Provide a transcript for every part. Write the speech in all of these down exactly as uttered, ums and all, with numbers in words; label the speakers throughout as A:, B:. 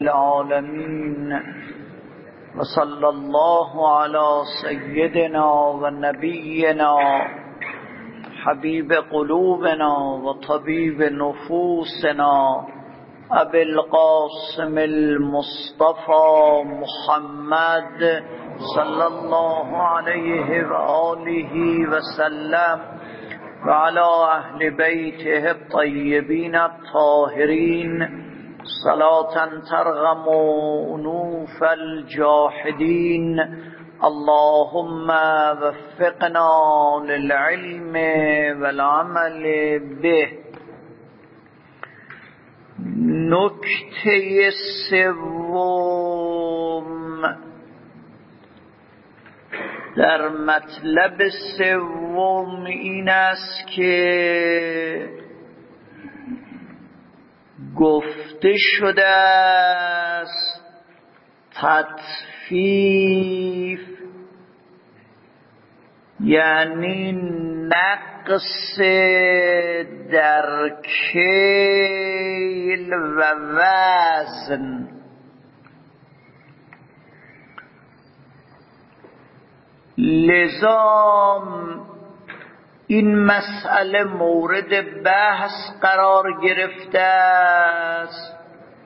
A: العالمين وصلى الله على سيدنا ونبينا حبيب قلوبنا وطبيب نفوسنا أبي القاسم المصطفى محمد صلى الله عليه وآله وسلم وعلى أهل بيته الطيبين الطاهرين صلاة ترغم أنوف الجاحدين. اللهم وفقنا للعلم والعمل به. نکته سوم در مطلب سوم این است که گفته شده است تطفیف یعنی نقص در کیل و وزن. لذا این مسئله مورد بحث قرار گرفته است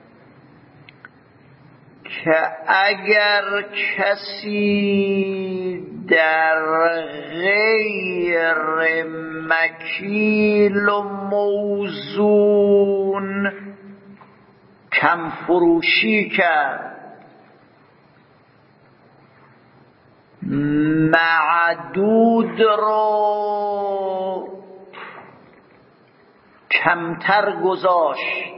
A: که اگر کسی در غیر مکیل و موزون کم فروشی کرد، معدود رو کمتر گذاشت،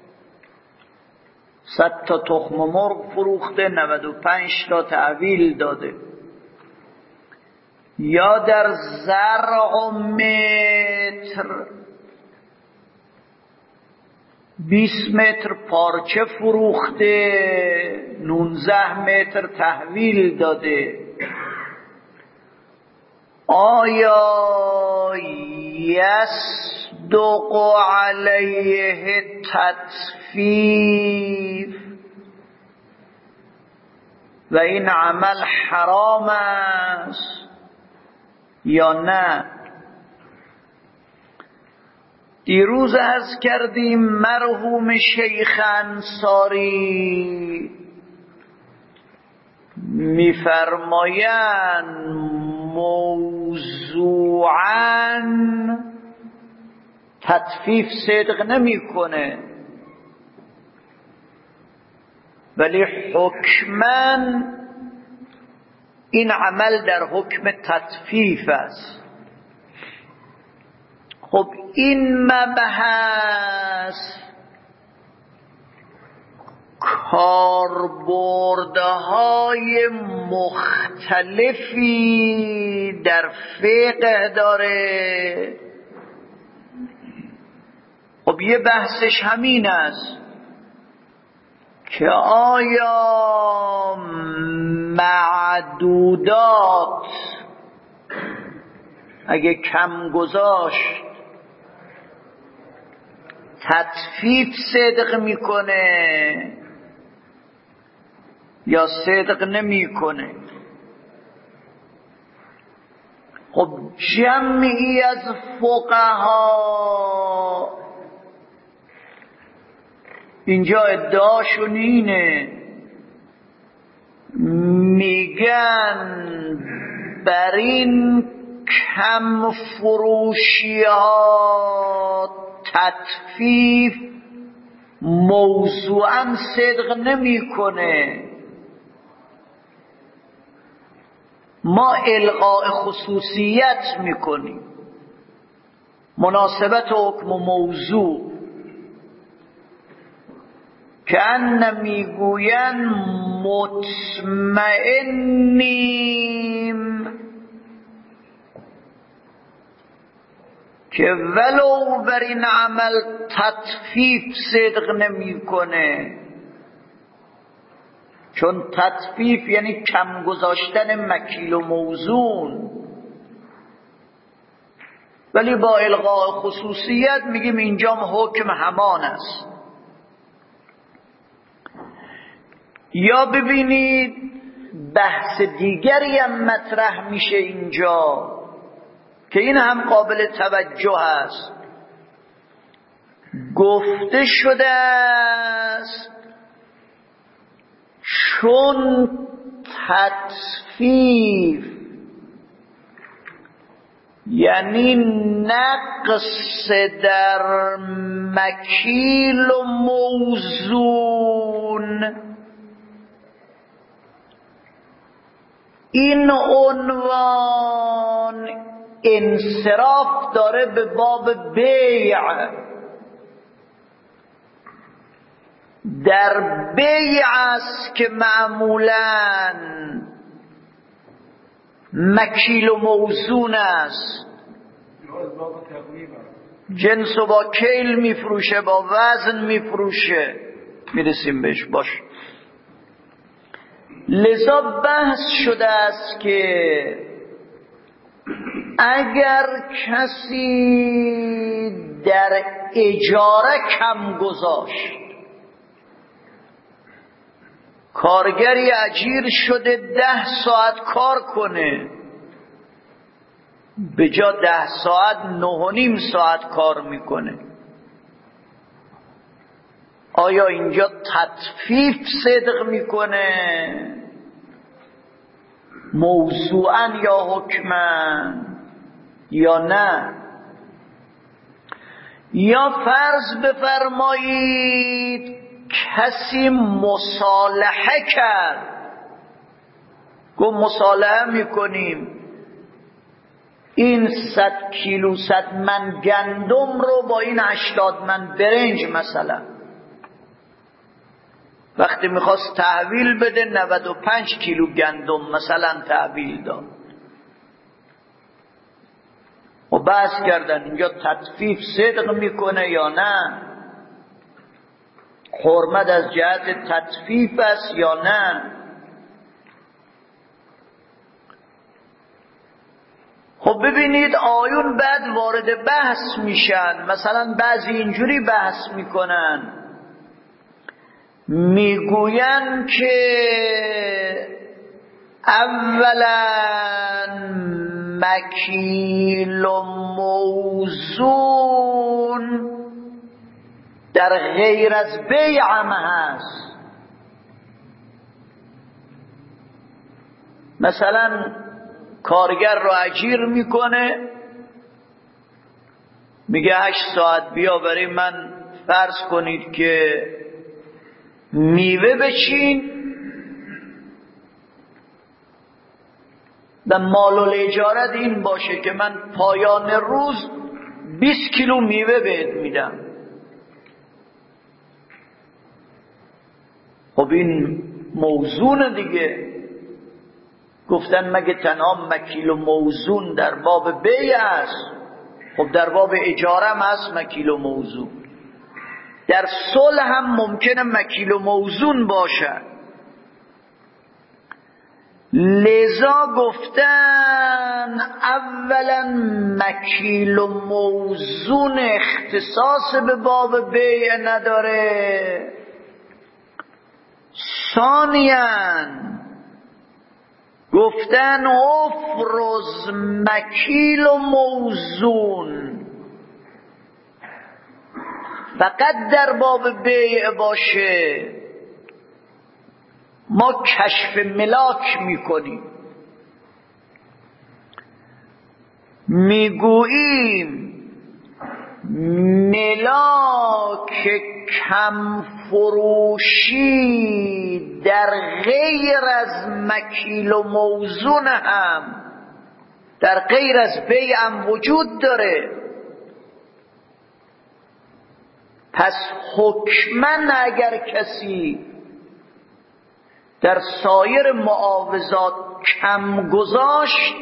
A: صد تا تخم مرغ فروخته، نود و پنج تا تحویل داده، یا در زرع متر بیست متر پارچه فروخته، نوزده متر تحویل داده، آیا یصدق علیه تطفیف و این عمل حرام است یا نه؟ دیروز عرض کردیم مرحوم شیخ انصاری میفرمایند موضوعاً تطفیف صدق نمیکنه، ولی حکماً این عمل در حکم تطفیف است. خب این مبحث کاربردهای مختلفی در فقه داره. خب یه بحثش همین است که آیا معدودات اگه کم گذاشت تطفیف صدق میکنه یا صدق نمیکنه؟ خب جمعی از فقها اینجا ادعاشون اینه، میگن بر این کم فروشی ها تطفیف موضوعاً صدق نمیکنه. ما القاء خصوصیت میکنیم، مناسبت حکم و موضوع، که ان میگوین مطمئنیم که ولو بر این عمل تطفیف صدق نمیکنه، چون تطفیف یعنی کم گذاشتن مکیل و موزون، ولی با الغاء خصوصیت میگیم اینجا حکم همان است. یا ببینید بحث دیگری هم مطرح میشه اینجا که این هم قابل توجه است. گفته شده است چون تطفیف یعنی نقص در مکیل و موزون، این عنوان انصراف داره به باب بیع. در بیع است که معمولاً مکیل و موزون است، جنس و با کیل میفروشه، با وزن میفروشه، میرسیم بهش باش. لذا بحث شده است که اگر کسی در اجاره کم گذاشت، کارگری اجیر شده ده ساعت کار کنه، به جا ده ساعت نه و نیم ساعت کار میکنه، آیا اینجا تطفیف صدق میکنه موضوعاً یا حکماً یا نه؟ یا فرض بفرمایید کسی مصالحه کرد، گفت مصالحه میکنیم این صد کیلو صد من گندم رو با این هشتاد من برنج مثلا، وقتی میخواست تحویل بده نود و پنج کیلو گندم مثلا تحویل داد و بحث کردن اینجا تطفیف صدق میکنه یا نه، حرمت از جهت تطفیف است یا نه. خب ببینید آیون بعد وارد بحث میشن، مثلا بعضی اینجوری بحث میکنن، میگوین که اولا مکیل و موزون در غیر از بیع هم هست. مثلا کارگر رو اجیر میکنه، میگه هشت ساعت بیا برای من فرض کنید که میوه بچین و مال الاجارت این باشه که من پایان روز بیست کیلو میوه بهت میدم. خب این موزون دیگه، گفتن مگه تنها مکیل و موزون در باب بیع است؟ خب در باب اجاره هم هست مکیل و موزون، در صلح هم ممکنه مکیل و موزون باشد. لذا گفتن اولا مکیل و موزون اختصاص به باب بیع نداره، ثانیاً گفتن افرز مکیل و موزون فقط در باب بیع باشه، ما کشف ملاک میکنیم، میگوییم ملاک کم فروشی در غیر از مکیل و موزون هم در غیر از بیع هم وجود داره. پس حکماً اگر کسی در سایر معاوضات کم گذاشت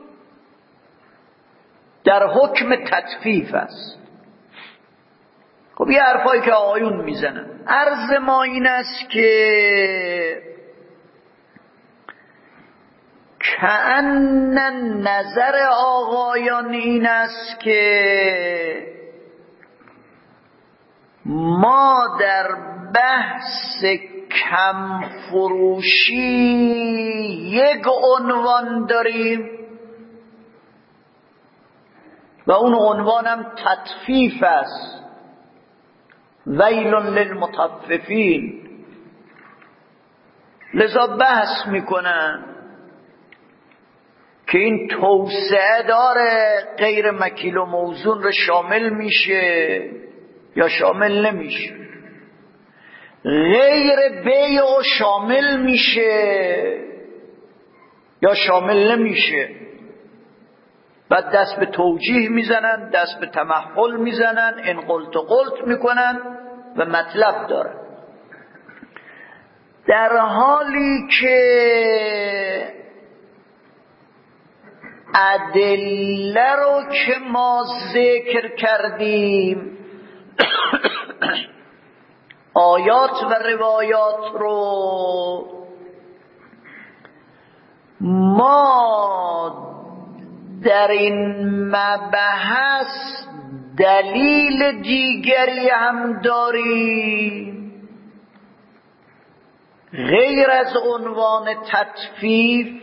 A: در حکم تطفیف است. خب یه حرفایی که آیون میزنن، عرض ما این است که کأن نظر آقایان این است که ما در بحث کم فروشی یک عنوان داریم و اون عنوانم تطفیف است. ویل للمطففین. لذا بحث میکنن که این توسعه داره غیر مکیل و موزون رو شامل میشه یا شامل نمیشه. غیر بیع و شامل میشه یا شامل نمیشه. بعد دست به توجیه میزنن، دست به تمحل میزنن، این قلت و قلت میکنن و مطلب داره. در حالی که ادله رو که ما ذکر کردیم آیات و روایات رو ما در این مبحث دلیل دیگری هم داریم غیر از عنوان تطفیف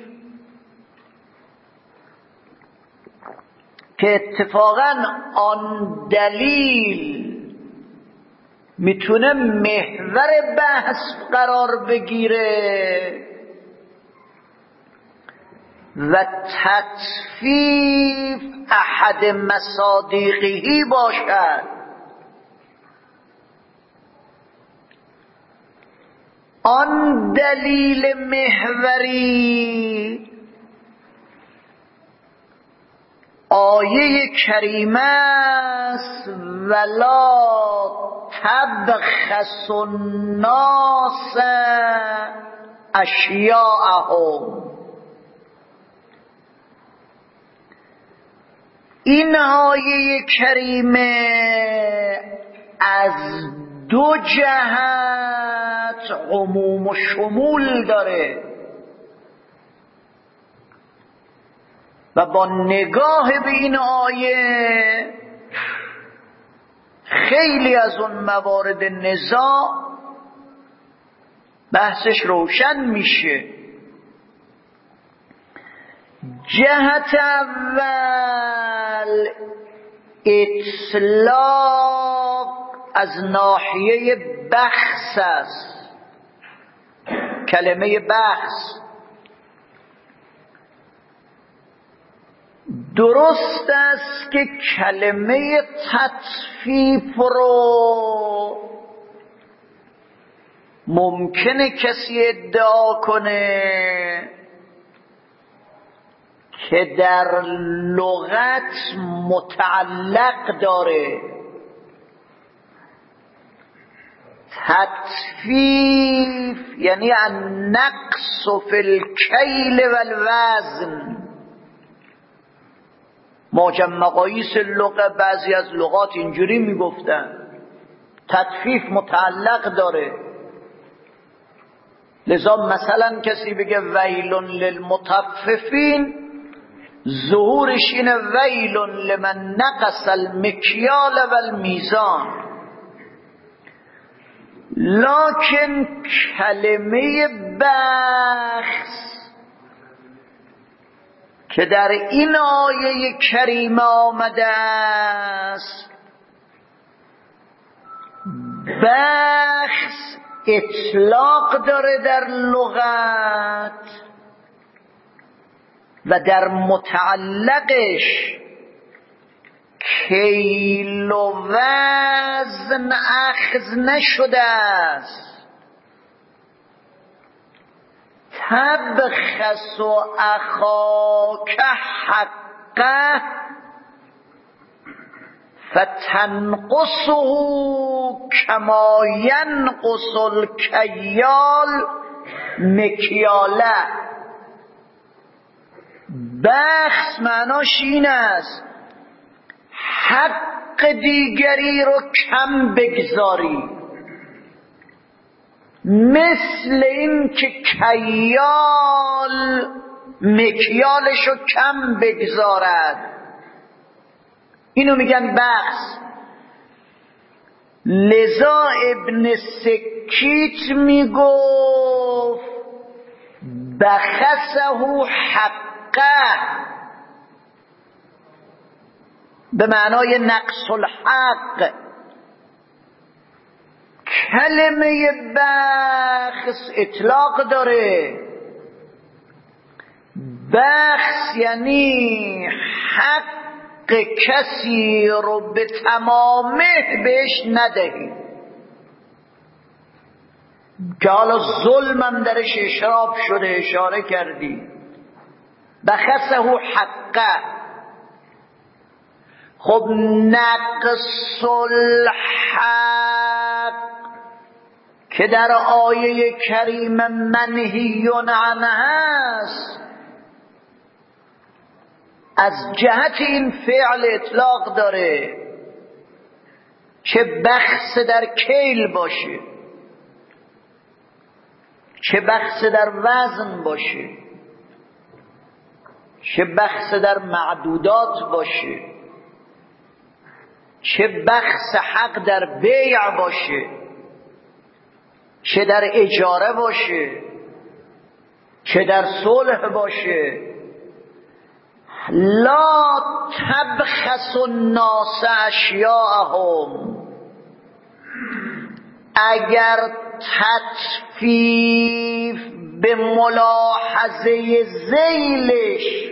A: که اتفاقا آن دلیل میتونه محور بحث قرار بگیره و تطفیف احد مصادیقی باشد. آن دلیل محوری آیه کریمه است ولا تبخس الناس اشیاءهم. این آیه کریمه از دو جهت عموم و شمول داره و با نگاه به این آیه خیلی از اون موارد نزاع بحثش روشن میشه. جهت اول اطلاق از ناحیه بخس است. کلمه بخس درست است که کلمه تطفیف رو ممکنه کسی ادعا کنه که در لغت متعلق داره. تطفیف یعنی النقص فی الکیل والوزن. معجم مقاییس لغه بعضی از لغات اینجوری میگفتن تطفیف متعلق داره. لذا مثلا کسی بگه ویل للمطففین ظهورش اینه ویل لمن نقص المکیال والمیزان. لکن کلمه بخس که در این آیه کریمه آمده است، بخس اطلاق داره در لغت و در متعلقش کیل و وزن اخذ نشده است. تبخس و اخاک حقه فتنقصه کما ینقص الکیال مکیاله. بخس معناش این است حق دیگری رو کم بگذاری، مثل این که کیال مکیالش رو کم بگذارد. اینو میگن بخس. لذا ابن سکین کیت میگفت بخسه حقه، به معنای نقص الحق. کلمه بخس اطلاق داره. بخس یعنی حق کسی رو به تمامه بهش ندهی، که حالا ظلمم درش اشراف شده، اشاره کردی. بخسه حقه. خب نقص الحق که در آیه کریم منهی عنه هست، از جهت این فعل اطلاق داره، چه بخس در کیل باشه، چه بخس در وزن باشه، چه بخس در معدودات باشه، چه بخس حق در بیع باشه، چه در اجاره باشه، چه در صلح باشه. لا تبخس الناس اشیاءهم. اگر تطفیف به ملاحظه ذیلش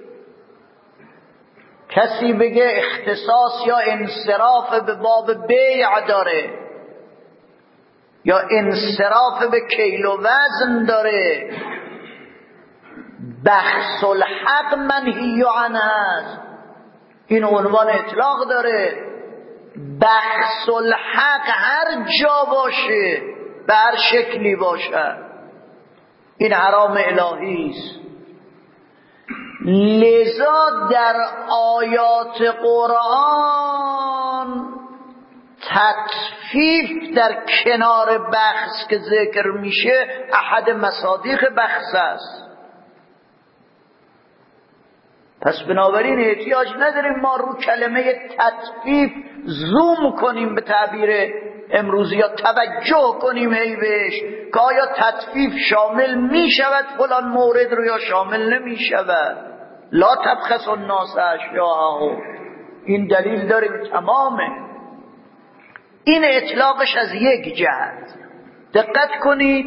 A: کسی بگه اختصاص یا انصراف به باب بیع داره یا انصراف به کیل و وزن داره، بخس الحق منهی عنه است، این عنوان اطلاق داره. بخس الحق هر جا باشه، به هر شکلی باشه، این حرام الهی است. لذا در آیات قرآن تطفیف در کنار بخس که ذکر میشه احد مصادیق بخس است. پس بنابراین احتیاج نداریم ما رو کلمه تطفیف زوم کنیم، به تعبیر امروزی، یا توجه کنیم هی بهش که آیا تطفیف شامل می شود فلان مورد رو یا شامل نمی شود. لا تبخس الناس اشیاءهم، این دلیل داریم تمامه. این اطلاقش از یک جهت. دقت کنید،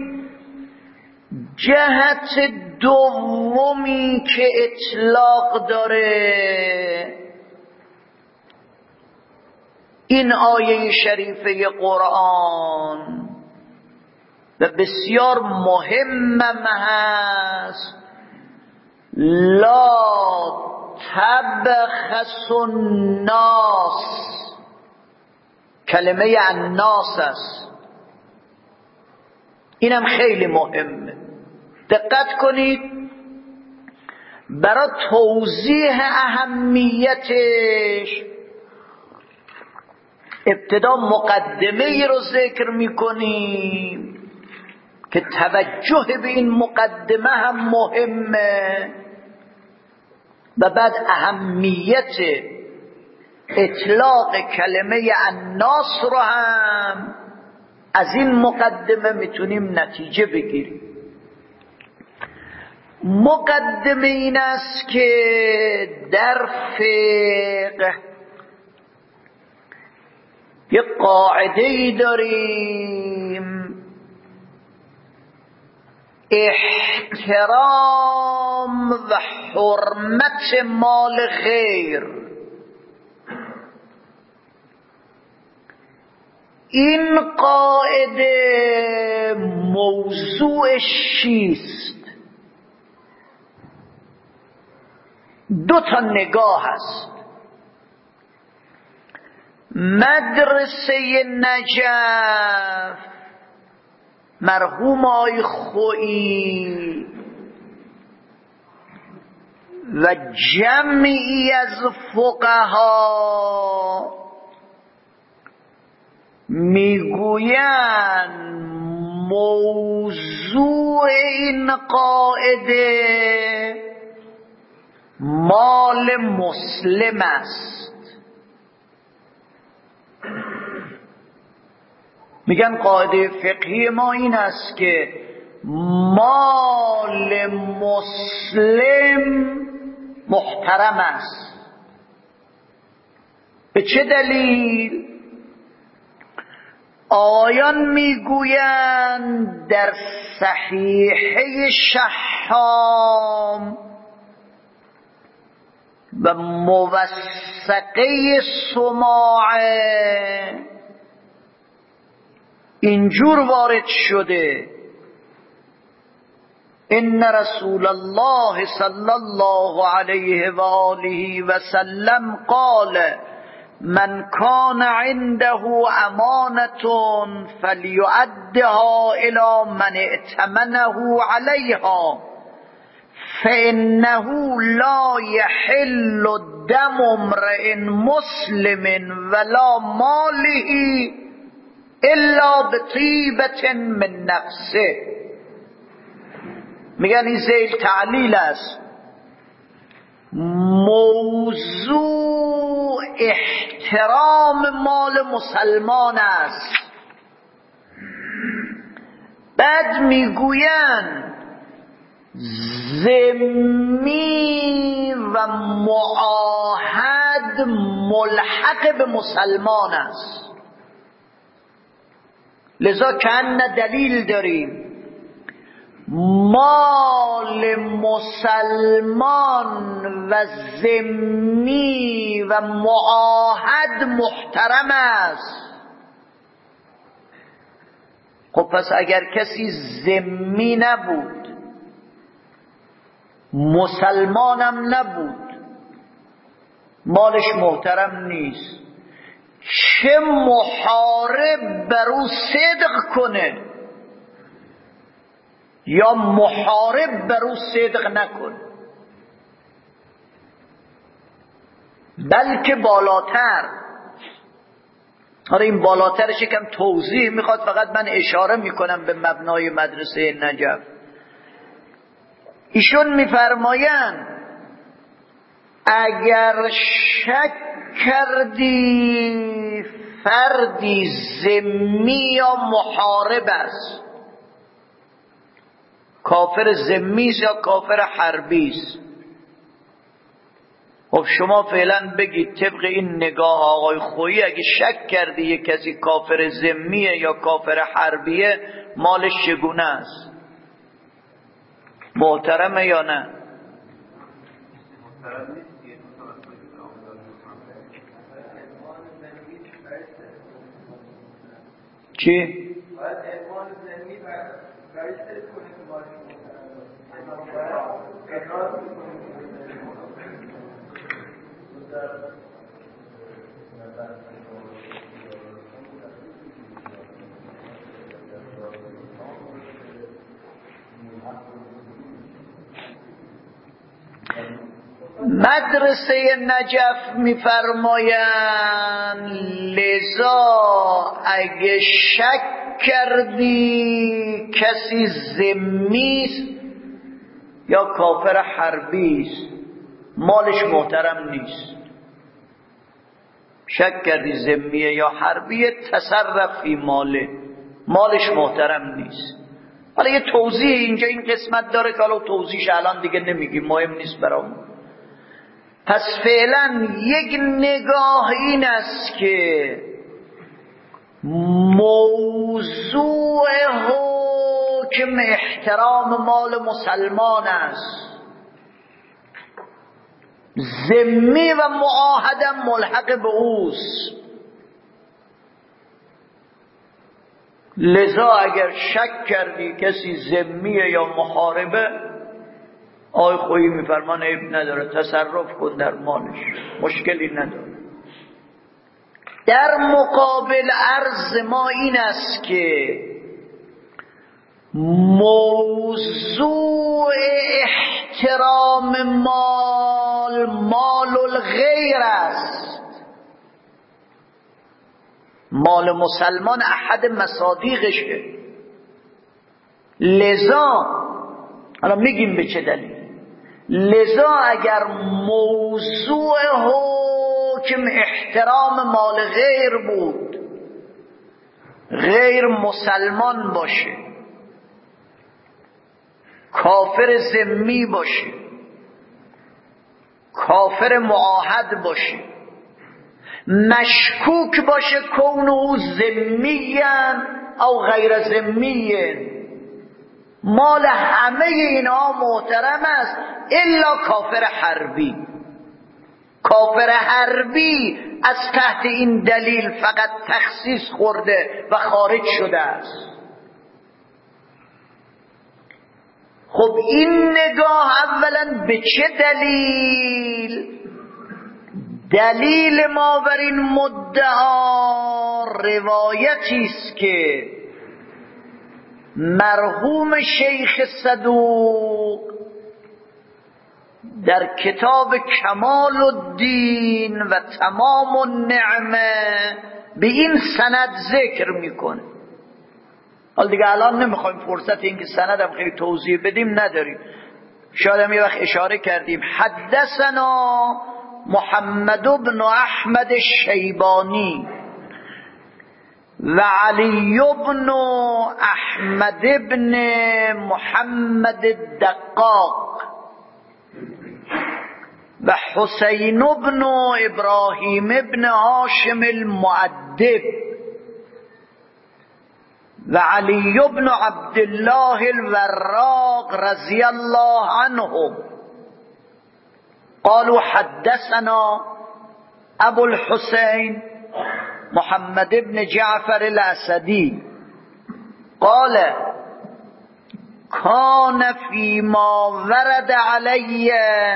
A: جهت دومی که اطلاق داره این آیه شریفه قرآن و بسیار مهمم هست. لا تبخس الناس، کلمه الناس است، اینم خیلی مهمه. دقت کنید، برای توضیح اهمیتش ابتدا مقدمه ای رو ذکر میکنیم که توجه به این مقدمه هم مهمه و بعد اهمیت اطلاق کلمه الناس رو هم از این مقدمه میتونیم نتیجه بگیریم. مقدمه این است که در فقه یه قاعده‌ای داریم، احترام و حرمت مال غیر. این قاعده موضوعش چیست؟ دو تا نگاه هست. مدرسه نجف مرحوم آی خویی و جمعی از فقها میگویند موضوع این قاعده مال مسلم است. میگن قاعده فقهی ما این است که مال مسلم محترم است. به چه دلیل؟ آیان میگویند در صحیحه شحام و موثقه سماعه اینجور وارد شده ان رسول الله صلی الله علیه و آله و سلم قال من کان عنده امانة فلیؤدها الی من ائتمنه علیها فانه لا یحل دم امرئ مسلم ولا ماله الا بطیبة من نفسه. میگن این ذیل تعلیل است. موضوع احترام مال مسلمان است. بعد میگویند ذمی و معاهد ملحق به مسلمان است. لذا کأن دلیل داریم مال مسلمان و ذمی و معاهد محترم است. خب پس اگر کسی ذمی نبود مسلمانم نبود مالش محترم نیست، چه محارب بر او صدق کنه یا محارب بر او صدق نکنه، بلکه بالاتر. حالا این بالاترش یکم توضیح میخواد، فقط من اشاره میکنم به مبنای مدرسه نجف. ایشون میفرمایند اگر شک کردی فردی ذمی یا محارب است، کافر ذمی است یا کافر حربی است، خب شما فعلا بگید طبق این نگاه آقای خویی اگه شک کردی یک کسی کافر ذمیه یا کافر حربیه مالش چگونه است؟ محترمه یا نه؟ چی؟ مدرسه نجف میفرمایند لذا اگه شک کردی کسی ذمی است یا کافر حربی است مالش محترم نیست. شک کردی ذمیه یا حربیه تصرف فی ماله، مالش محترم نیست. حالا یه توضیح اینجا این قسمت داره که حالا توضیحش الان دیگه نمیگیم، مهم نیست برامون. پس فعلا یک نگاه این است که موضوع حکم احترام مال مسلمان است، ذمی و معاهدم ملحق به اوست. لذا اگر شک کردی کسی ذمیه یا محاربه آقای خویی میفرمان عیب نداره، تصرف کن در مالش، مشکلی نداره. در مقابل عرض ما این است که موضوع احترام مال مال الغیر است. مال مسلمان احد مصادیقشه. لذا حالا میگیم به چه دلیل. لذا اگر موضوع حکم احترام مال غیر بود، غیر مسلمان باشه، کافر ذمی باشه، کافر معاهد باشه، مشکوک باشه کونه ذمیاً او غیر ذمیاً، مال همه اینا محترم است الا کافر حربی. کافر حربی از تحت این دلیل فقط تخصیص خورده و خارج شده است. خب این نگاه اولا به چه دلیل؟ دلیل ما بر این مدعا روایتی است که مرحوم شیخ صدوق در کتاب کمال الدین و تمام النعمه به این سند ذکر میکنه. حال دیگه الان نمیخوایم فرصت این که سندم خیلی توضیح بدیم نداریم، شاید هم یه وقت اشاره کردیم. حدثنا محمد بن احمد الشیبانی و علی بن احمد بن محمد الدقاق و حسین بن ابراهیم بن هاشم المؤدب و علی بن عبدالله الوراق رضی الله عنهم قالوا حدثنا ابو الحسين محمد بن جعفر الاسدي قال كان فيما ورد علي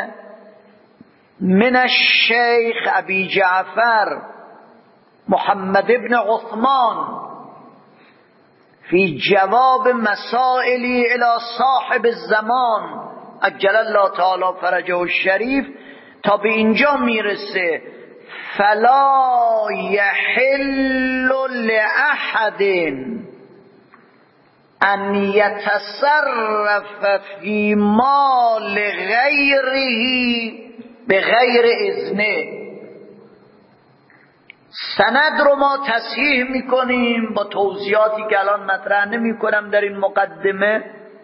A: من الشيخ ابي جعفر محمد بن عثمان في جواب مسائلی الى صاحب الزمان عجل الله تعالی فرجه الشریف تا به اینجا میرسه. فلا يحل لأحد ان يتصرف في مال غيره بغیر اذنه. سند رو ما تصحیح میکنیم با توضیحاتی که الان مطرح نمی کنم در این مقدمه.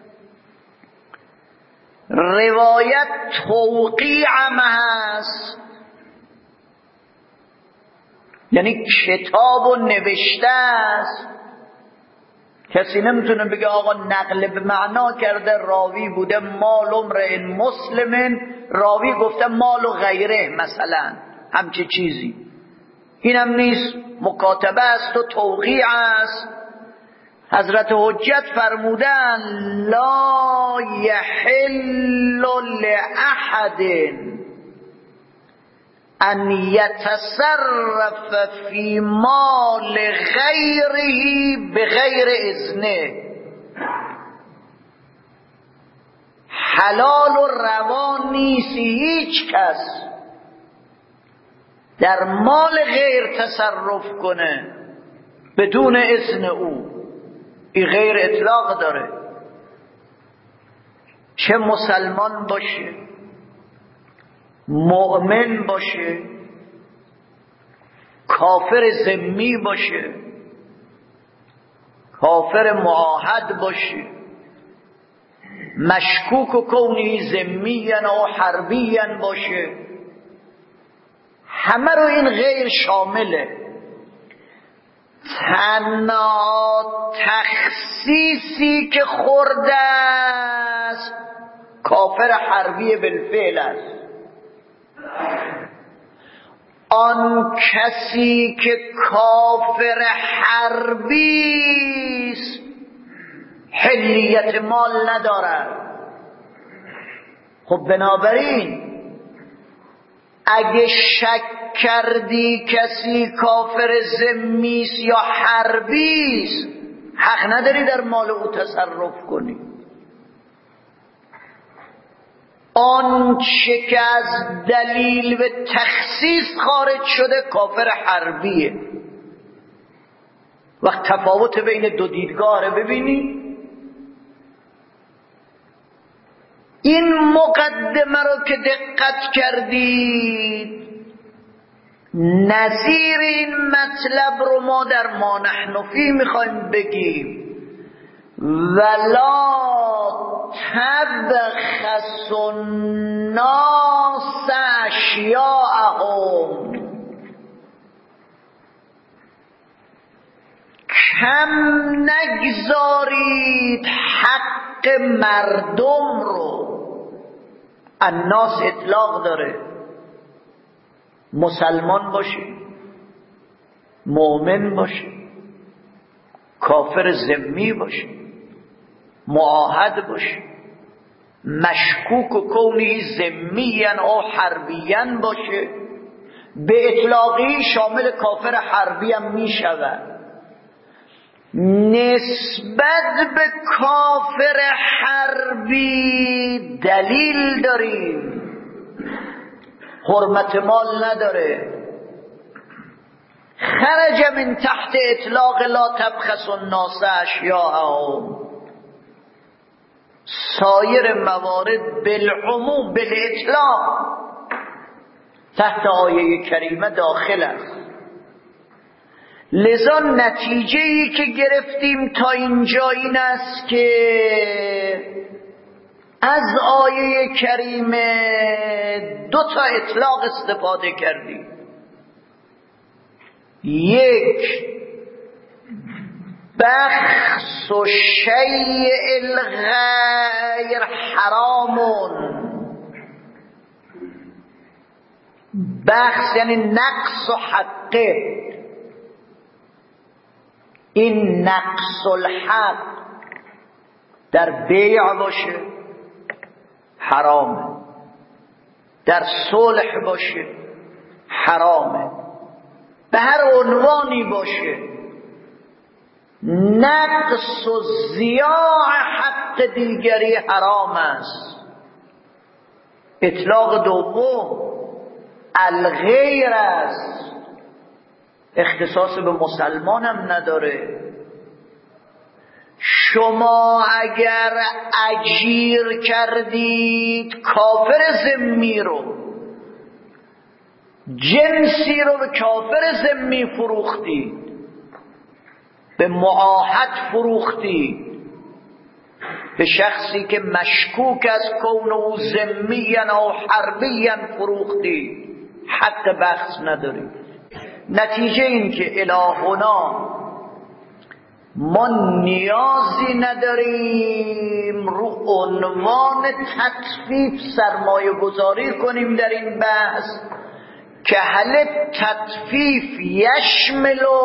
A: روایت توقیع هست، یعنی کتاب و نوشته است، کسی نمیتونه بگه آقا نقل به معنا کرده، راوی بوده مال امرئ مسلم، راوی گفته مال و غیره مثلا همچه چیزی، اینم نیست، مکاتبه است و توقیع است. حضرت حجت فرمودن لا یحل لأحد ان یتصرف فی مال غیره بغیر اذنه. حلال و روا نیست هیچ کس در مال غیر تصرف کنه بدون اذن او. این غیر اطلاق داره، چه مسلمان باشه، مؤمن باشه، کافر ذمی باشه، کافر معاهد باشه، مشکوک و کونی ذمیان و حربیان باشه، همه رو این غیر شامله. تنها تخصیصی که خورده است کافر حربی بالفعل است. آن کسی که کافر حربی است حلیت مال ندارد. خب بنابراین اگه شک کردی کسی کافر ذمی است یا حربی است، حق نداری در مال او تصرف کنی. آن چه که از دلیل به تخصیص خارج شده کافر حربیه. وقت تفاوت بین دو دیدگاه رو ببینی. این مقدمه رو که دقت کردید نظیر این مطلب رو ما در ما نحن فیه میخوایم بگیم. ولا تبخس الناس اشیاءهم، کم نگذارید حق مردم رو. الناس اطلاق داره، مسلمان باشی، مؤمن باشی، کافر ذمی باشی، معاهد باشی، مشکوک و کونی ذمیًا او حربیًا باشه، به اطلاقی شامل کافر حربی هم می شود. نسبت به کافر حربی دلیل داریم، حرمت مال نداره. خرج من تحت اطلاق لا تبخس الناس اشیاءهم. سایر موارد بالعموم بالاطلاق تحت آیه کریمه داخل است. لذا نتیجه ای که گرفتیم تا اینجا این است که از آیه کریمه دو تا اطلاق استفاده کردیم. یک، بخس و شیء الغیر حرامون. بخس یعنی نقص و حقه. این نقص الحق در بیع باشه حرامه، در صلح باشه حرامه، به هر عنوانی باشه. نقص و ضیاع حق دیگری حرام است. اطلاق دوم الغیر است، اختصاص به مسلمان هم نداره. شما اگر اجیر کردید کافر ذمی رو، جنسی رو به کافر ذمی فروختید، به معاهد فروختید، به شخصی که مشکوک از کون او ذمیًا او حربیًا فروختید، حق بخس ندارید. نتیجه این که الهنا ما نیازی نداریم رو عنوان تطفیف سرمایه گذاری کنیم در این بحث که هل تطفیف یشملو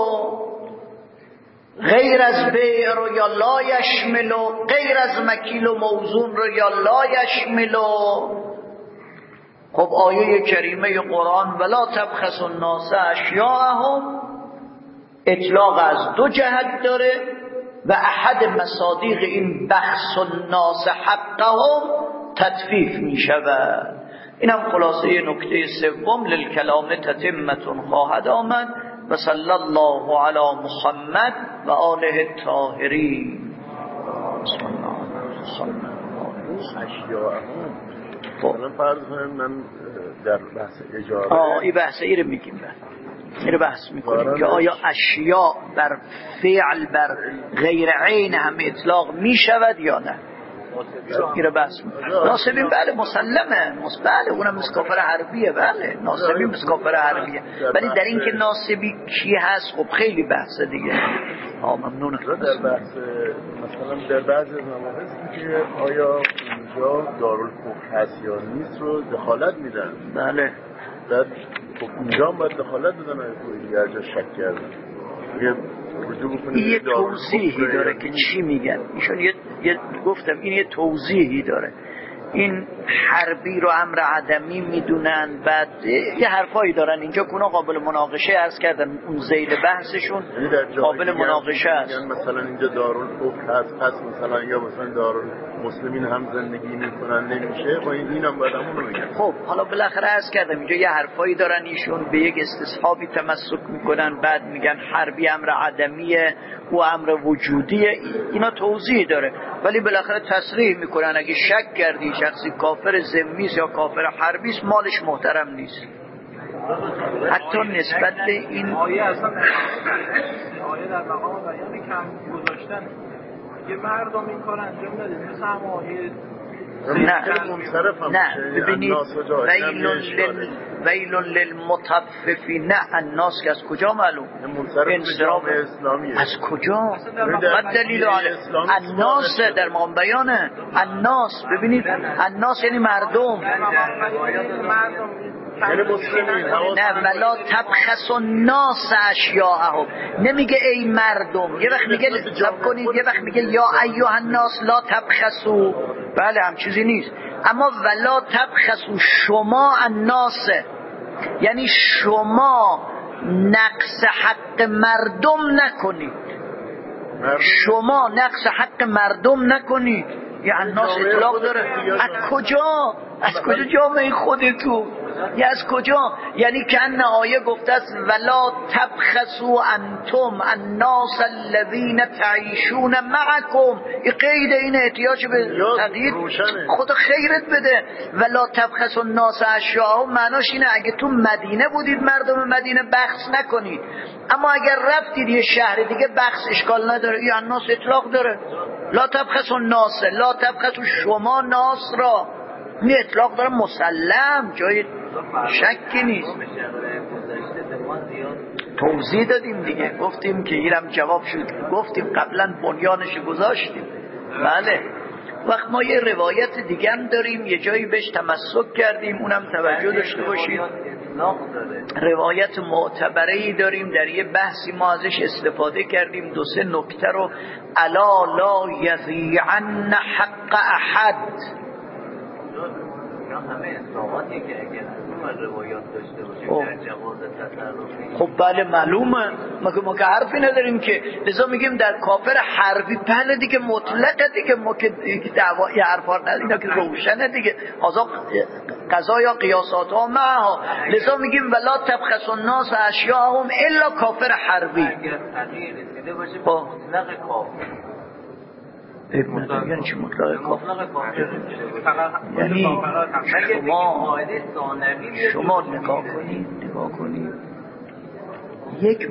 A: غیر از بیع رو یا لا یشملو، غیر از مکیل و موزون رو یا لا یشملو. خب آیه کریمه قرآن ولا تبخس الناس اشیاءهم اطلاق از دو جهت داره و احد مصادیق این بخس الناس حقهم تطفیف می شود. این هم خلاصه نکته سوم للکلام تتمة خواهد آمد. و صلی الله علی محمد و آله الطاهرین. بسم الله الرحمن
B: الرحیم. مثلا فرض کنم من در بحث اجاره
A: آه این بحث ای رو میگیم، این رو بحث میکنیم که آیا اشیاء بر فعل بر غیر عین هم اطلاق میشود یا نه. این رو بحث میکنیم. ناصبین بله مسلمه، بله اونم مثل کافر حربیه، بله ناصبین مثل کافر حربیه، ولی در این که ناصبی کی هست خب خیلی بحث دیگه. ها ممنونه.
B: در بحث مثلا در بعضی از مباحث که آیا اونجا دارالفقه هست یا نیست رو دخالت میدن.
A: بله
B: بعد خب اونجا هم باید دخالت بدن اگه هر جا شک کردن.
A: یه توضیحی داره که چی میگن ایشون. یه, یه گفتم این یه توضیحی داره. این حربی رو امر عدمی میدونن، بعد یه حرفایی دارن اینجا که اونا قابل مناقشه عرض کردن، اون ذیل بحثشون قابل مناقشه است.
B: مثلا اینجا دارالفقه هست، پس مثلا یا مثلا دارالمسلمین هم زندگی میکنن نمیشه، با این اینم باید همون رو میگن.
A: خب حالا بالاخره عرض کردم اینجا یه حرفایی دارن ایشون، به یک استصحابی تمسک میکنن، بعد میگن حربی امر عدمیه و امر وجودیه. اینا توضیح داره، ولی بالاخره تصریح میکنن اگه شک کردی شخصی کافر ذمی یا کافر حربی است مالش محترم نیست. حتی نسبت به این
C: آیه اصلا آیه در مقام بیان کم گذاشتن یه مردم این کار انجام نده، مثل هم آیه
A: نه نه ببینید ویل للمطففین، نه الناس که از کجا معلوم؟ انصراف اسلامیه. از کجا؟ بعد دلیل الناس در مقام بیانه. الناس ببینید الناس یعنی مردم، نه ولا تبخسوا الناس اشیاءهم، نمیگه ای مردم. یه وقت میگه سب کنید، یه وقت میگه یا ایها الناس لا تبخسوا، بله هم چیزی نیست. اما ولا تبخسوا شما الناس، یعنی شما نقص حق مردم نکنید، شما نقص حق مردم نکنید. یعنی الناس اطلاق داره. از کجا؟ از کجا جامعه خودتون؟ یا از کجا؟ یعنی که ان آیه گفته است ولا تبخسوا انتم الناس الذين تعيشون معكم. این قید این احتیاج به تغییر خدا خیرت بده. ولا تبخسوا الناس اشیاءهم معناش اینه اگه تو مدینه بودید مردم مدینه بخس نکنید، اما اگر رفتید یه شهر دیگه بخس اشکال نداره. این الناس اطلاق داره. لا تبخسوا الناس، لا تبخسوا شما ناس را، این اطلاق داره مسلم، جای شکی نیست. توضیح دادیم دیگه، گفتیم که اینم جواب شد، گفتیم قبلا بنیانش گذاشتیم. بله وقت ما یه روایت دیگه هم داریم یه جایی بهش تمسک کردیم، اونم توجه داشته باشید. روایت معتبره‌ای داریم در یه بحثی ما ازش استفاده کردیم، دو سه نکته رو الا لا یضیعن حق احد.
D: همه اصلاحاتی که اگر از روایات داشته باشیم در جواز تصرفی،
A: خب بله معلومه، مگه ما که حرفی نداریم که، لذا میگیم در کافر حربی بله دیگه مطلقه دیگه، ما که دعوای حرفا نداریم، اینا که روشنه دیگه، هازا قضا یا قیاسات ها معها. لذا میگیم ولا تبخسوا الناس اشیاءهم الا کافر حربی.
D: اگر تغییر رسیده باشه با مطلق کافر،
A: یعنی چی مطلق کافر؟ یعنی شما شما نگاه کنید نگاه کنید یک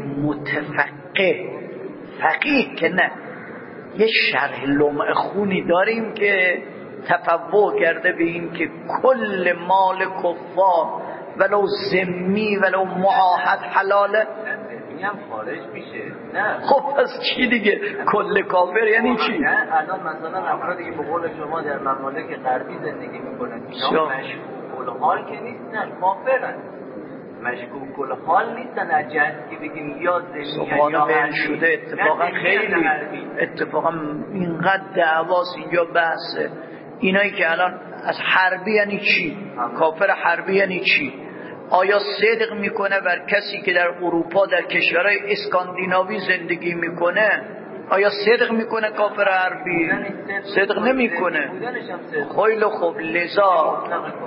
A: متفقه فقیه که نه، یه شرح لمع خونی داریم که تفوه کرده به این که کل مال کفار ولو ذمی ولو معاهد حلاله،
D: هم خارج میشه. نه
A: خب پس چی دیگه؟ کل کافر یعنی چی؟
D: نه الان مثلا افرادی که به قول شما در ممالک غربی زندگی میکنن اینا مشکوک الحال که نیستن، کافرن. مشکوک الحال نیستن از جهت که بگیم یا ذمی یا
A: حربی شده. اتفاقا خیلی اتفاقا اینقدر دعواس اینجا بحثه. اینایی که الان از حربی یعنی چی؟ کافر حربی یعنی چی؟ آیا صدق میکنه بر کسی که در اروپا در کشورهای اسکاندیناوی زندگی میکنه؟ آیا صدق میکنه کافر حربی؟ صدق نمیکنه. خیلی خوب، لذا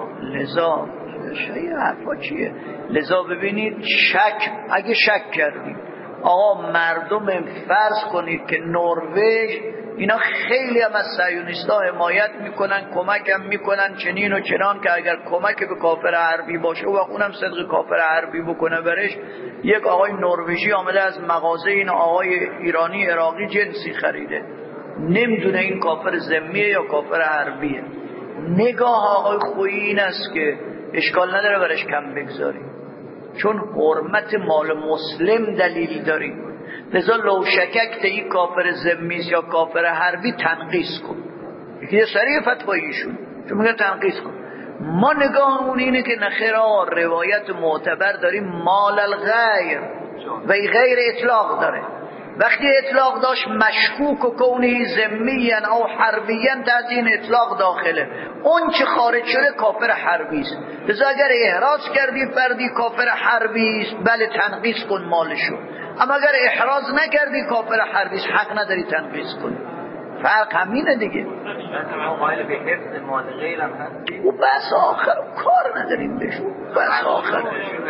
A: لذا شایع حرفا چیه؟ لذا ببینید شک، اگه شک کردید آقا مردم فرض کنید که نروژ اینا خیلی هم از صهیونیست‌ها حمایت میکنن، کمک هم میکنن چنین و چنان، که اگر کمک به کافر حربی باشه و اونم صدق کافر حربی بکنه برش، یک آقای نروژی آمده از مغازه این آقای ایرانی عراقی جنسی خریده، نمیدونه این کافر ذمیه یا کافر حربیه. نگاه آقای خویی این است که اشکال نداره برش کم بگذاری، چون حرمت مال مسلم دلیل داری. لذا لو شکک این کافر ذمیست یا کافر حربی تنقیص کن. یکی سریع فتواییشون چون میگه تنقیص کن. ما نگاهمون اینه که نخیرا روایت معتبر داریم مال الغیر و این غیر اطلاق داره. وقتی اطلاق داشت مشکوک و کونی ذمیین او حربیین در این اطلاق داخله، اون چه خارج شده کافر حربی است. لذا اگر احراز کردی فردی کافر حربی است، بله تنقیص کن مالشو، اما اگر احراز نکردی کافر حربی است حق نداری تنقیص کنی. فرق همینه دیگه.
D: ما قائل به حفظ مال غیر هم هستیم
A: و بس آخر کار نداریم بهشون، بس آخر.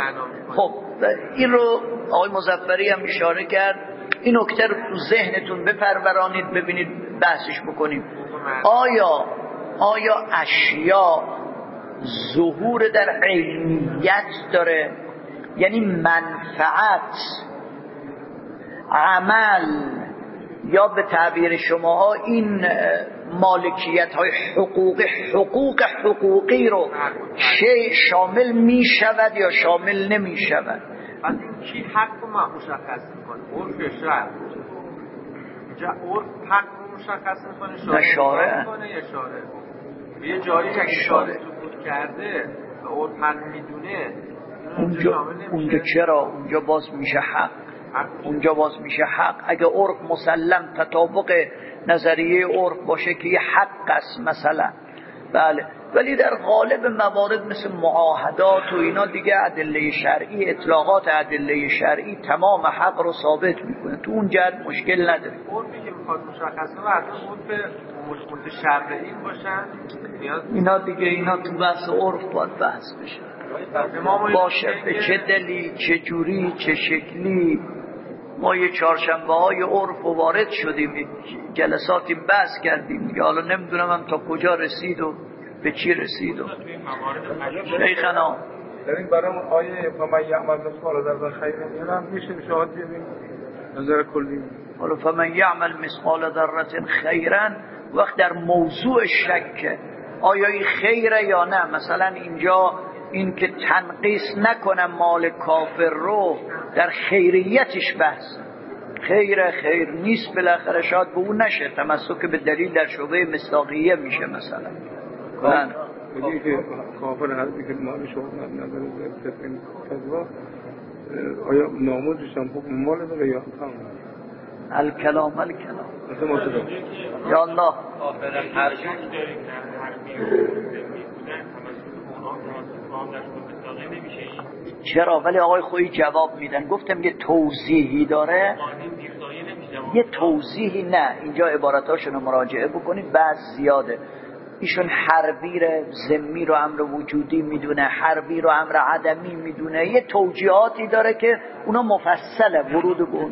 A: خب این رو آقای مظفری هم اشاره کرد، این نکته رو تو ذهنتون بپرورانید ببینید بحثش بکنیم. آیا آیا اشیا ظهور در عینیت داره یعنی منفعت، عمل، یا به تعبیر شماها این مالکیت های حقوق حقوق حقوقی رو چه شامل می شود یا شامل نمی شود.
C: پس این کی حق رو مشخص میکنه؟ عرف شرع. اینجا عرف حق رو مشخص میکنه، شارع میکنه یا شارع؟ یه جایی که شارع سکوت کرده و عرف حق میدونه
A: اونجا اونجا چرا اونجا باز میشه حق؟ اونجا باز میشه حق اگه عرف مسلم تطابق نظریه عرف باشه که یه حق است مثلا، بله. ولی در غالب موارد مثل معاهدات و اینا دیگه ادله شرعی، اطلاقات ادله شرعی تمام حق رو ثابت میکنه، تو اون جهت مشکل نداره.
C: عرفی که میخواد مشخصه و اصلا عرف متشرعی باشن
A: اینا دیگه اینا تو بحث عرف باید بحث بشه، باشه به چه دلیل، چه جوری، چه شکلی. ما یه چهارشنبه های عرف وارد شدیم، جلساتی بحث کردیم دیگه، حالا نمیدونم هم تا کجا رسید و به چی رسید. و شیخنا
E: داریم برام آیه فمن یعمل مثقال ذره خیرا هم میشه شاهد بیاریم نظر کلی.
A: حالا فمن یعمل مثقال ذره خیرا وقت در موضوع شک آیا این خیره یا نه، مثلا اینجا این که تنقیس نکنم مال کافر رو در خیریتش بحث، خیر خیر نیست، بالاخره شاید به اون نشه، تمسک به دلیل در شعبه مصداقیه میشه مثلا. من
E: میگه که کافر حرفی که مال شما نظر ذات این کذبا آیا ناموزش هم حکم مال داره یا هم
A: الکلام الکلام
E: مثل ما شده
A: یا الله
C: کافر حرفی
F: داریم در حرفی بودن تمسک به اونا تمسک نمیشه.
A: چرا؟ ولی آقای خویی جواب میدن، گفتم یه توضیحی داره، یه توضیحی نه، اینجا عباراتاشون رو مراجعه بکنید، بعض زیاده. ایشون حربی رو ذمی رو امر وجودی میدونه، حربی رو امر عدمی میدونه، یه توجیهاتی داره که اونا مفصله ورود به اون.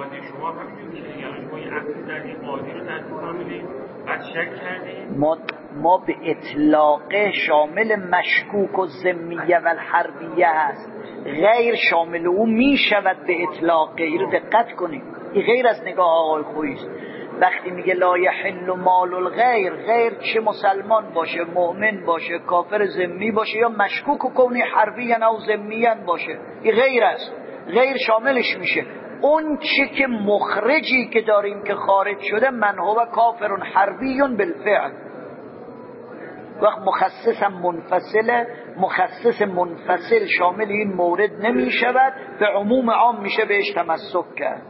A: ما ما به اطلاق شامل مشکوک و ذمیه و الحربیه هست، غیر شامل اون میشود به اطلاق. این رو دقت کنید، این غیر از نگاه آقای خویی است. وقتی میگه لا یحل مال الغیر، غیر چه مسلمان باشه، مؤمن باشه، کافر ذمی باشه، یا مشکوک و کونی حربی او ذمی باشه، این غیر است، غیر شاملش میشه. اون چی که مخرجی که داریم که خارج شده من هو کافر حربی بالفعل، وقت مخصص منفصله، مخصص منفصل شامل این مورد نمی شود، به عموم عام میشه بهش تمسک کرد.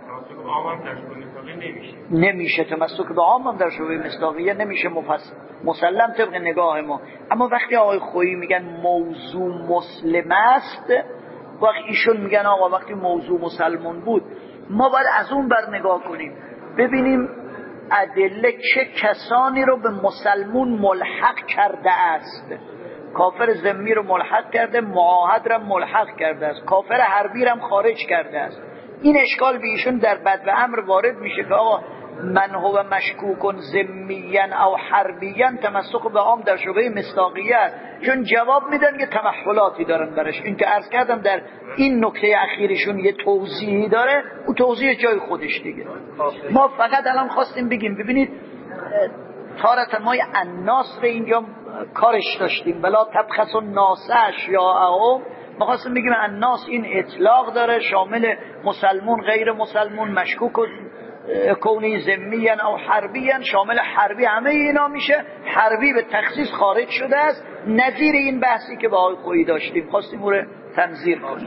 A: نمیشه تمسک به عام هم در شعبه مصداقیه نمیشه مفصل مسلم طبق نگاه ما. اما وقتی آقای خویی میگن موضوع مسلم است، وقت ایشون میگن آقا وقتی موضوع مسلمان بود ما باید از اون بر نگاه کنیم ببینیم ادله چه کسانی رو به مسلمون ملحق کرده است. کافر ذمی رو ملحق کرده، معاهد رو ملحق کرده است، کافر حربی رو خارج کرده است. این اشکال به ایشون در بد و امر وارد میشه که آقا من هو مشکوک ذمیاً او حربیاً تمسک به عام در شبهه مصداقیه، چون جواب میدن که تمحلاتی دارن برش. این که عرض کردم در این نکته اخیرشون یه توضیحی داره، او توضیح جای خودش دیگه. ما فقط الان خواستیم بگیم ببینید تارت ما الناس رو اینجا کارش داشتیم، بلا تبخس الناس اشیاءهم، ما خواستیم بگیم الناس این اطلاق داره شامل مسلمون، غیر مسلمون، مشکوک و کونی ذمیان او حربیان، شامل حربی همه اینا میشه. حربی به تخصیص خارج شده است، نظیر این بحثی که با آقای خویی داشتیم، خواستیم اون رو تنظیر کنیم.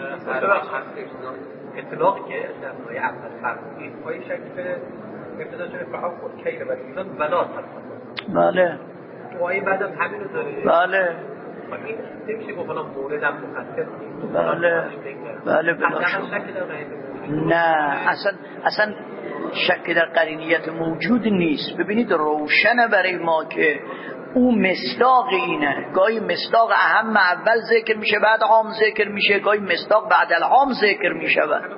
G: اطلاق که در نوعی اول فرمودی پای شکل ابتدا شده فعال خود کیل و میزان بلا تفاصیل.
A: بله
G: وای بعدم همین رو داره.
A: بله
G: این نمیشه گفت الان مورد هم مخصص نیست.
A: بله بله بلا شد. نه اصلا اصلا شک در قرینیت موجود نیست. ببینید روشنه برای ما که او مصداق اینه، گاهی مصداق اهم اول ذکر میشه بعد عام ذکر میشه، گاهی مصداق بعد العام ذکر میشه.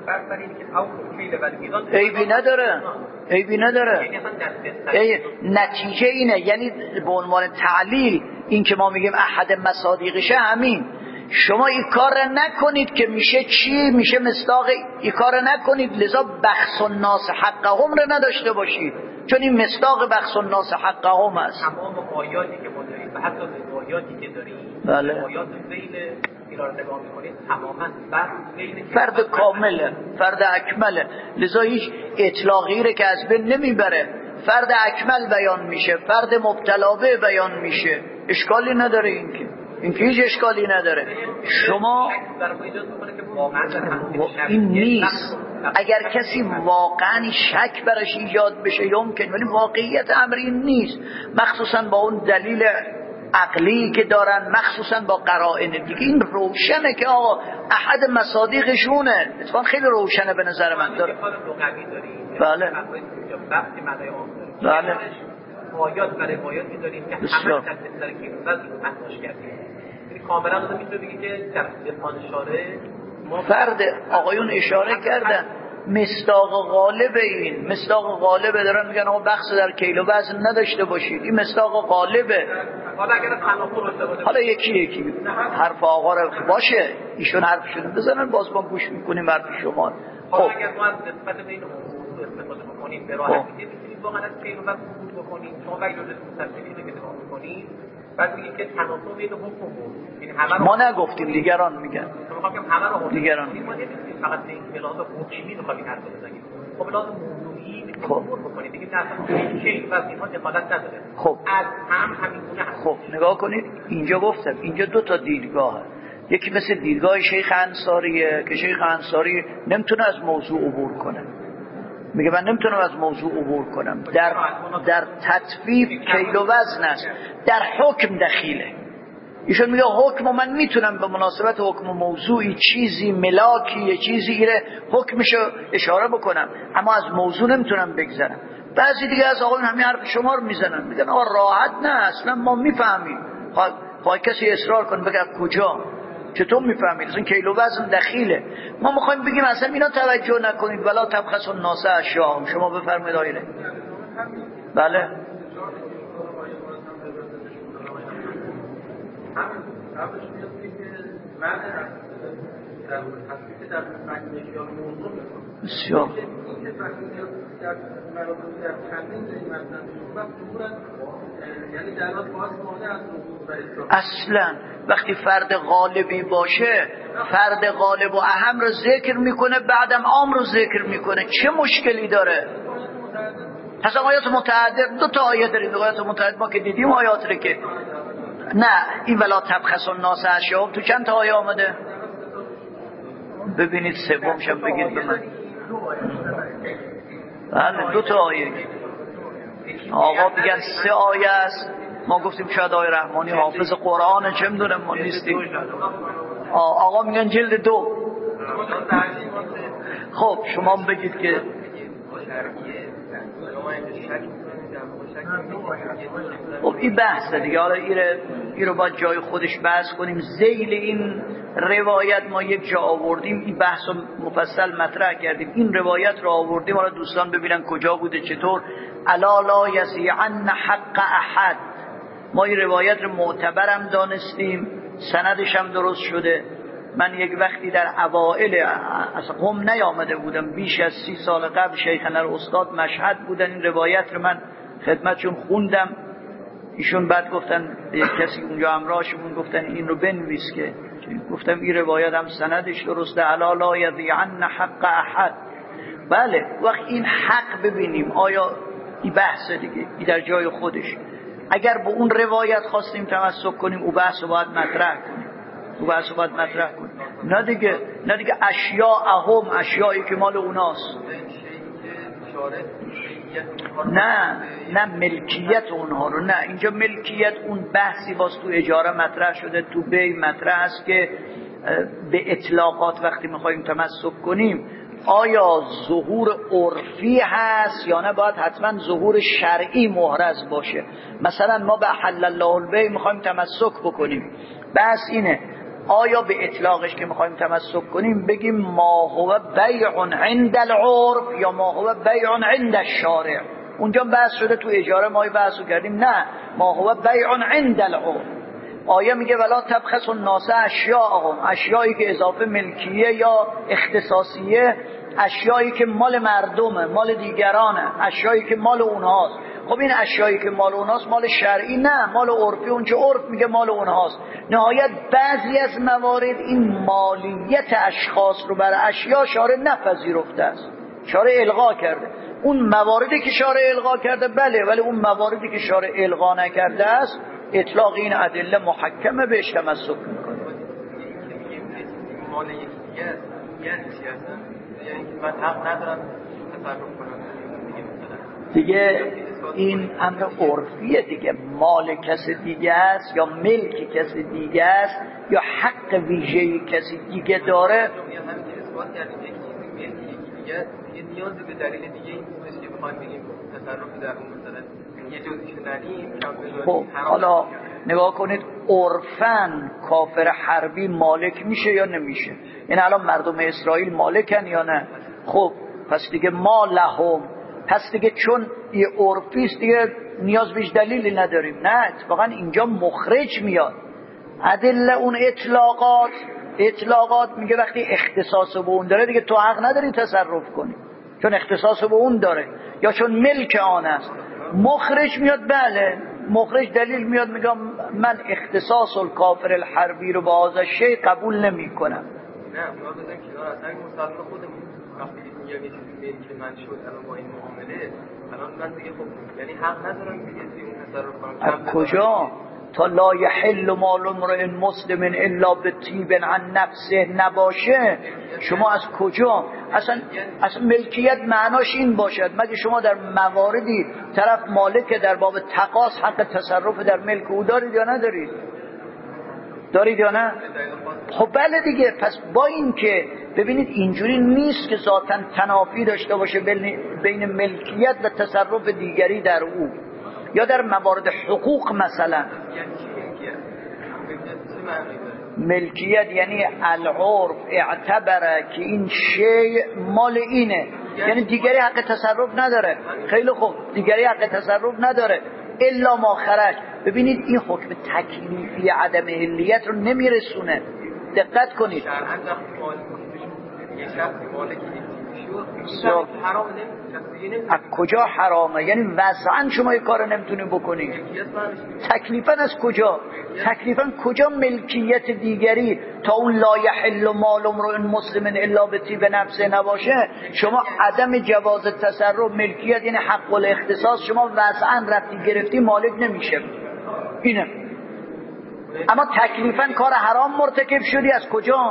A: عیبی نداره، عیبی نداره. ای نتیجه اینه، یعنی به عنوان تعلیل این که ما میگیم احد مصادیقشه همین، شما این کار نکنید که میشه چی؟ میشه مصداق. این کار نکنید لذا بخس الناس حقهم رو نداشته باشید، چون این مصداق بخس الناس حقهم است.
G: تمام آیاتی که ما داریم و حتی آیاتی که داریم،
A: بله.
G: آیات ذیل اینا رو نگاه میکنید تماما
A: فرد کامله، فرد اکمله، لذا هیچ اطلاقی رو که از بین نمیبره. فرد اکمل بیان میشه، فرد مبتلا به بیان میشه، اشکالی نداره. این که این که هیچ اشکالی نداره. شما این نیست. اگر کسی واقعا شک برش ایجاد بشه یمکن، ولی واقعیت امر این نیست، مخصوصا با اون دلیل عقلی که دارن، مخصوصا با قرائن دیگه. این روشنه که آقا احد مصادیقشونه. اتفاقا خیلی روشنه به نظر من. داره بله بله
G: آیات برای آیاتی داریم که همه در سر کیلومتر رو تحتاش کردیم. این کاملا آدم میتونه بگه که در دفان شاره
A: فرد آقایون اشاره کردن مصداق غالب. این مصداق غالبه، دارن میگن آقا بخص در کیلو وزن نداشته باشید، این مصداق غالبه.
G: حالا اگر تناقض داشته باشه،
A: حالا یکی یکی حرف آقا رو باشه، ایشون حرفشون بزنن، باز ما گوش میکنیم حرف شما.
G: خب اگر ما از نسبت بین موضوع استفاده بکنیم به راحتی میتونیم واقعا از کیلو وزن عبور بکنیم. شما وقتی جزء مستفیدی که نگاه میکنید بعد میگید که تناقض بین حکم و موضوع، این همه رو
A: ما نگفتیم، دیگران میگن.
G: شما میگم همه رو
A: دیگران
G: ما نمیتونیم فقط به این لحاظ حکمی بخوایم حرف بزنیم. خب لحاظ موضوعی میتونیم عبور بکنیم، بگیم نه اصلا کیلو وزن اینها دخالت نداره.
A: خب
G: از هم همین گونه هست.
A: خب نگاه کنید، اینجا گفتم اینجا دو تا دیدگاهه. یکی مثل دیدگاه شیخ انصاریه که شیخ انصاری نمیتونه از موضوع عبور کنه، میگه من نمیتونم از موضوع عبور کنم. در در تطبیق کیلو وزن است، در حکم دخیله. ایشون میگه حکم من میتونم به مناسبت حکم موضوعی چیزی ملاکی یه چیزی ایره حکمشو اشاره بکنم، اما از موضوع نمیتونم بگذرم. بعضی دیگه از آقایون همین حرف شما رو میزنن، میگن آقا راحت نه، اصلا ما میفهمیم. خواهی کسی اصرار کن بگه کجا چطور میفهمید اصلا کیلو وزن دخیله. ما میخوایم بگیم اصلا اینا توجه نکنید، ولا تبخسوا الناس اشیاءهم. شما بفرمایید آیله. بله بسیار اصلا وقتی فرد غالبی باشه، فرد غالب و اهم رو ذکر میکنه، بعدم عام رو ذکر میکنه، چه مشکلی داره؟ پس آیات متعدد، دو تا آیه داریم. آیات متعدد ما که دیدیم آیات رو که نه این ولا تبخسوا الناس اشیاءهم تو چند تا آیه آمده؟ ببینید سومش هم بگید به من. بله دو تا آیه. آقا میگن سه آیه است، ما گفتیم شاید آیه رحمانی حافظ قرآن، چه میدونم ما نیستیم. آقا میگن جلد دو. خب شما بگید که خب این بحثه دیگه. حالا این رو باید جای خودش بحث کنیم. ذیل این روایت ما یک جا آوردیم، این بحث رو مفصل مطرح کردیم. این روایت رو آوردیم، حالا دوستان ببینن کجا بوده چطور. الا لا یضیعن حق احد. ما این روایت رو معتبرم دانستیم، سندش هم درست شده. من یک وقتی در اوائل از قم نیامده بودم، بیش از سی سال قبل شیخنا استاد مشهد بودن، این روایت رو من خدمتشون خوندم. ایشون بعد گفتن یک کسی اونجا همراهشون گفتن این رو بنویس، که گفتم این روایت هم سندش درسته. الا لا یضیعن حق احد. بله وقت این حق ببینیم آیا این بحث دیگه این در جای خودش. اگر به اون روایت خواستیم تمسک کنیم، او بحث رو باید مطرح کنیم، او بحث رو باید مطرح کنیم. نه دیگه نه دیگه اشیاء اهم، اشیایی که مال اوناست. نه نه ملکیت اونها رو نه. اینجا ملکیت اون بحثی باز تو اجاره مطرح شده، تو بی مطرح است که به اطلاقات وقتی میخوایم تمسک کنیم آیا ظهور عرفی هست یا نه باید حتما ظهور شرعی محرز باشه. مثلا ما به حل الله البیع میخوایم تمسک بکنیم، بس اینه آیا به اطلاقش که میخوایم تمسک کنیم بگیم ما هو بیع عند العرف یا ما هو بیع عند الشارع. اونجا بحث شده تو اجاره ما بحثو کردیم، نه ما هو بیع عند العرف. آیه میگه ولا تبخسوا الناس اشیاءهم، اشیایی که اضافه ملکیه یا اختصاصیه، اشیایی که مال مردمه، مال دیگرانه، اشیایی که مال اونهاست. خب این اشیایی که مال اونهاست مال شرعی نه، مال عرفی، اون چه عرف میگه مال اونهاست. نهایت بعضی از موارد این مالیت اشخاص رو برای اشیا شارع نپذیرفته است، شارع الغا کرده. اون مواردی که شارع الغا کرده بله، ولی اون مواردی که شارع الغا نکرده است اطلاق این ادله محکمه بهش تمسک میکنه.
C: مال یکی دیگه است، یعنی چی هستن؟ یعنی که من حق ندارم تصرف کنم
A: دیگه. این امر عرفیه دیگه، مال کسی دیگه است یا ملک کسی دیگه است یا حق ویژه‌ای کسی دیگه داره.
C: همین که اثبات کردیم یک چیزی ملک یکی دیگه است، یه نیاز به دلیل دیگه این نیست که بخوایم بگیم تصرف در اون مثلا یه جزئی ندیم کم.
A: خب حالا نگاه کنید، عرفاً کافر حربی مالک میشه یا نمیشه؟ این الان مردم اسرائیل مالکن یا نه؟ خب پس دیگه ما لهم، پس دیگه چون یه عرفیست دیگه نیاز بیش دلیلی نداریم. نه، اتفاقا اینجا مخرج میاد ادله. اون اطلاقات اطلاقات میگه وقتی اختصاص به اون داره دیگه تو حق نداری تصرف کنی، چون اختصاص به اون داره یا چون ملک آن است. مخرج میاد، بله مخرج دلیل میاد میگم من اختصاص الکافر الحربی رو با هذا شیء قبول نمی کنم.
C: نه ما بزنیم کنار، اصلا مسلمان خودمون وقتی میگم یه چیزی ملک من شد الان با این معامله، الان من دیگه خب یعنی حق ندارم دیگه اون تصرف کنم.
A: از کجا؟ تا لا یحل مال امرئ مسلم الا بطیب عن نفسه نباشه. شما از کجا؟ اصلا اصلا ملکیت معناش این باشد مگه شما در مواردی طرف مالک در باب تقاص حق تصرف در ملک او دارید یا ندارید؟ دارید یا نه؟ خب بله دیگه. پس با این که ببینید اینجوری نیست که ذاتاً تنافی داشته باشه بین ملکیت و تصرف دیگری در او یا در موارد حقوق. مثلا ملکیت یعنی العرف اعتبره که این شیء مال اینه، یعنی دیگری حق تصرف نداره. خیلی خوب، دیگری حق تصرف نداره الا ما خرج. ببینید این حکم تکلیفی عدم حلیت رو نمیرسونه. دقت کنید. از کجا حرامه؟ یعنی وضعا شما یه کار نمیتونی بکنی. تکلیفاً از کجا؟ تکلیفاً کجا ملکیت دیگری تا اون لا یحل مال امرئ مسلم الا بطیب نفسه نباشه؟ شما عدم جواز تصرف ملکیت یعنی حق الاختصاص شما وضعا رفتی گرفتی مالک نمیشه. اینه. اما تکلیفاً کار حرام مرتکب شدی، از کجا؟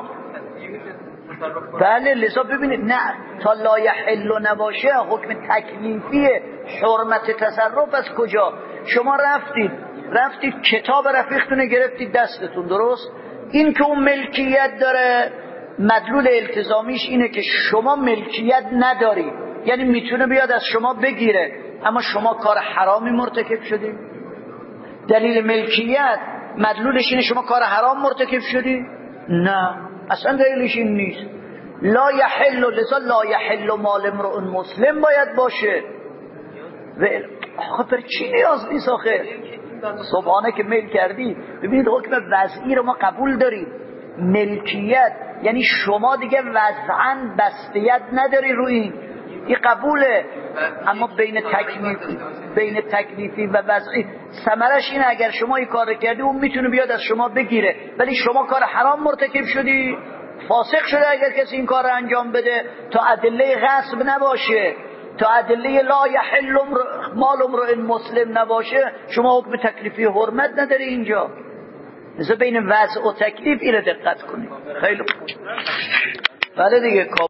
A: بله لذا ببینید نه تا لا یحل نباشه حکم تکلیفی حرمت تصرف از کجا؟ شما رفتید رفتید کتاب رفیقتون گرفتید دستتون، درست؟ این که اون ملکیت داره مدلول التزامیش اینه که شما ملکیت نداری، یعنی میتونه بیاد از شما بگیره، اما شما کار حرامی مرتکب شدید. دلیل ملکیت مدلولش اینه شما کار حرام مرتکب شدی؟ نه اصلا دلیلش این نیست. لا یحل لذا لا یحل مال امرئ مسلم باید باشه. و آخه پر چی نیاز نیست آخه؟ صبحانه که میل کردی ببینید حکم وضعی رو ما قبول داریم. ملکیت یعنی شما دیگه وضعاً بستیت نداری روی این، این قبوله. اما بین تکلیفی بین تکلیفی و وضعی ثمرش اینه اگر شما این کار کردی اون میتونه بیاد از شما بگیره، ولی شما کار حرام مرتکب شدی، فاسق شده اگر کسی این کار رو انجام بده تا ادله غصب نباشه، تا ادله لا یحل مال امرئ مسلم نباشه، شما حکم تکلیفی حرمت نداری اینجا. لذا بین وضع و تکلیف اینو دقت کنید. خیلی خوب. بله دیگه.